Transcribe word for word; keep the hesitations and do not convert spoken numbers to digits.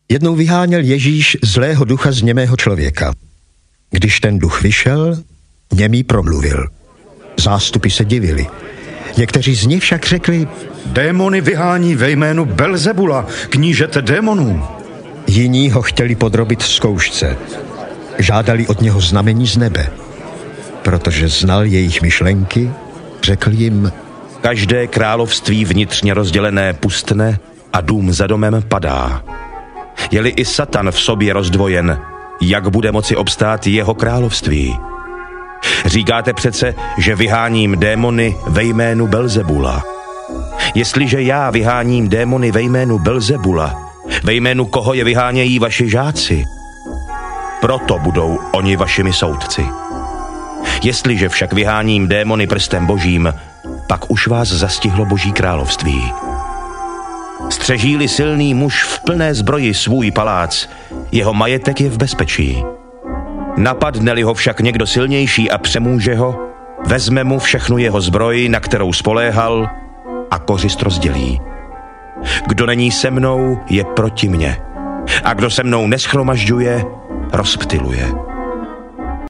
Jednou vyháněl Ježíš zlého ducha z němého člověka. Když ten duch vyšel, němý promluvil. Zástupy se divili. Někteří z nich však řekli: Démony vyhání ve jménu Belzebula, knížete démonů. Jiní ho chtěli podrobit zkoušce. Žádali od něho znamení z nebe. Protože znal jejich myšlenky, řekl jim: Každé království vnitřně rozdělené pustne a dům za domem padá. Je-li i Satan v sobě rozdvojen, jak bude moci obstát jeho království? Říkáte přece, že vyháním démony ve jménu Belzebula. Jestliže já vyháním démony ve jménu Belzebula, ve jménu koho je vyhánějí vaši žáci? Proto budou oni vašimi soudci. Jestliže však vyháním démony prstem božím, pak už vás zastihlo boží království. Střeží-li silný muž v plné zbroji svůj palác, jeho majetek je v bezpečí. Napadne-li ho však někdo silnější a přemůže ho, vezme mu všechnu jeho zbroj, na kterou spoléhal, a kořist rozdělí. Kdo není se mnou, je proti mně. A kdo se mnou neschromažďuje, rozptyluje.